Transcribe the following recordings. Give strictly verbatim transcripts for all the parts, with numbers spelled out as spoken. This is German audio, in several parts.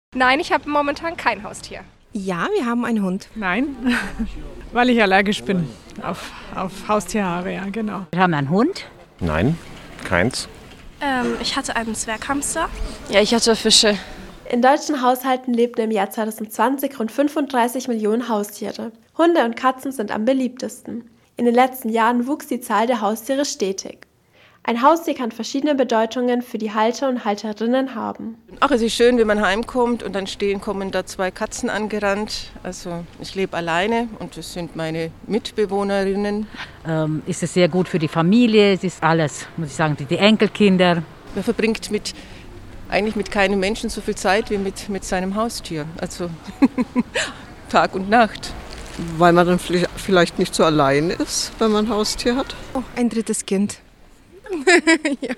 Nein, ich habe momentan kein Haustier. Ja, wir haben einen Hund. Nein, weil ich allergisch bin auf, auf Haustierhaare, ja, genau. Wir haben einen Hund. Nein, keins. Ähm, ich hatte einen Zwerghamster. Ja, ich hatte Fische. In deutschen Haushalten lebten im Jahr zwanzig zwanzig rund fünfunddreißig Millionen Haustiere. Hunde und Katzen sind am beliebtesten. In den letzten Jahren wuchs die Zahl der Haustiere stetig. Ein Haustier kann verschiedene Bedeutungen für die Halter und Halterinnen haben. Ach, es ist schön, wenn man heimkommt und dann stehen, kommen da zwei Katzen angerannt. Also ich lebe alleine und das sind meine Mitbewohnerinnen. Ähm, ist es sehr gut für die Familie, es ist alles, muss ich sagen, die, die Enkelkinder. Man verbringt mit, eigentlich mit keinem Menschen so viel Zeit wie mit, mit seinem Haustier. Also Tag und Nacht. Weil man dann vielleicht nicht so allein ist, wenn man ein Haustier hat. Oh, ein drittes Kind. ja.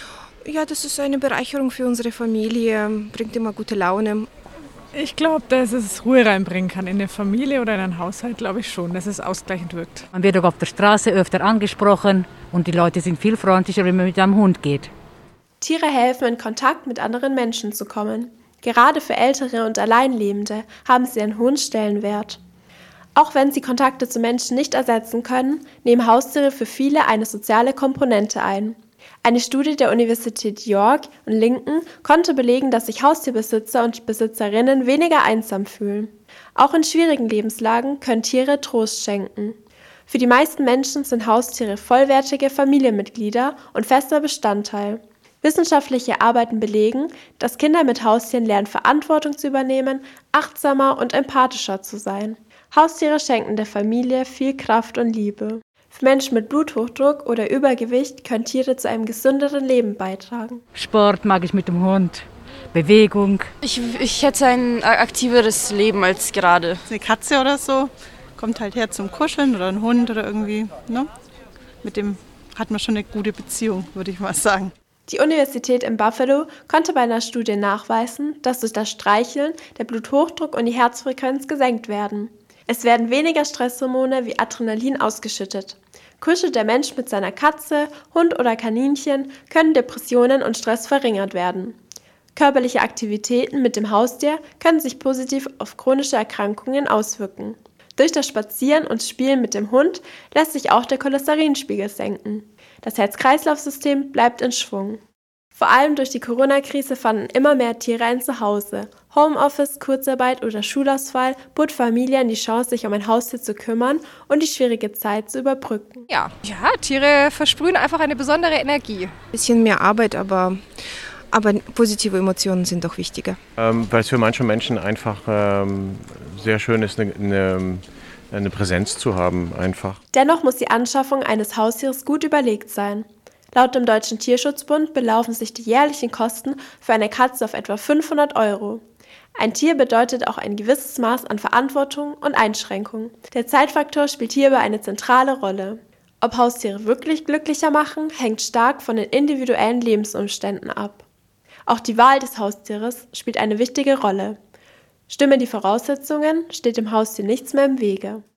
ja, das ist eine Bereicherung für unsere Familie, bringt immer gute Laune. Ich glaube, dass es Ruhe reinbringen kann in eine Familie oder in einen Haushalt, glaube ich schon, dass es ausgleichend wirkt. Man wird auch auf der Straße öfter angesprochen und die Leute sind viel freundlicher, wenn man mit einem Hund geht. Tiere helfen, in Kontakt mit anderen Menschen zu kommen. Gerade für Ältere und Alleinlebende haben sie einen hohen Stellenwert. Auch wenn sie Kontakte zu Menschen nicht ersetzen können, nehmen Haustiere für viele eine soziale Komponente ein. Eine Studie der Universität York und Lincoln konnte belegen, dass sich Haustierbesitzer und Besitzerinnen weniger einsam fühlen. Auch in schwierigen Lebenslagen können Tiere Trost schenken. Für die meisten Menschen sind Haustiere vollwertige Familienmitglieder und fester Bestandteil. Wissenschaftliche Arbeiten belegen, dass Kinder mit Haustieren lernen, Verantwortung zu übernehmen, achtsamer und empathischer zu sein. Haustiere schenken der Familie viel Kraft und Liebe. Für Menschen mit Bluthochdruck oder Übergewicht können Tiere zu einem gesünderen Leben beitragen. Sport mag ich mit dem Hund, Bewegung. Ich, ich hätte ein aktiveres Leben als gerade. Eine Katze oder so kommt halt her zum Kuscheln oder ein Hund oder irgendwie. Ne? Mit dem hat man schon eine gute Beziehung, würde ich mal sagen. Die Universität in Buffalo konnte bei einer Studie nachweisen, dass durch das Streicheln der Bluthochdruck und die Herzfrequenz gesenkt werden. Es werden weniger Stresshormone wie Adrenalin ausgeschüttet. Kuschelt der Mensch mit seiner Katze, Hund oder Kaninchen, können Depressionen und Stress verringert werden. Körperliche Aktivitäten mit dem Haustier können sich positiv auf chronische Erkrankungen auswirken. Durch das Spazieren und Spielen mit dem Hund lässt sich auch der Cholesterinspiegel senken. Das Herz-Kreislauf-System bleibt in Schwung. Vor allem durch die Corona-Krise fanden immer mehr Tiere ein Zuhause. Homeoffice, Kurzarbeit oder Schulausfall bot Familien die Chance, sich um ein Haustier zu kümmern und die schwierige Zeit zu überbrücken. Ja, ja, Tiere versprühen einfach eine besondere Energie. Ein bisschen mehr Arbeit, aber, aber positive Emotionen sind doch wichtiger. Ähm, weil es für manche Menschen einfach ähm, sehr schön ist, eine, eine, eine Präsenz zu haben. Einfach. Dennoch muss die Anschaffung eines Haustieres gut überlegt sein. Laut dem Deutschen Tierschutzbund belaufen sich die jährlichen Kosten für eine Katze auf etwa fünfhundert Euro. Ein Tier bedeutet auch ein gewisses Maß an Verantwortung und Einschränkung. Der Zeitfaktor spielt hierbei eine zentrale Rolle. Ob Haustiere wirklich glücklicher machen, hängt stark von den individuellen Lebensumständen ab. Auch die Wahl des Haustieres spielt eine wichtige Rolle. Stimmen die Voraussetzungen, steht dem Haustier nichts mehr im Wege.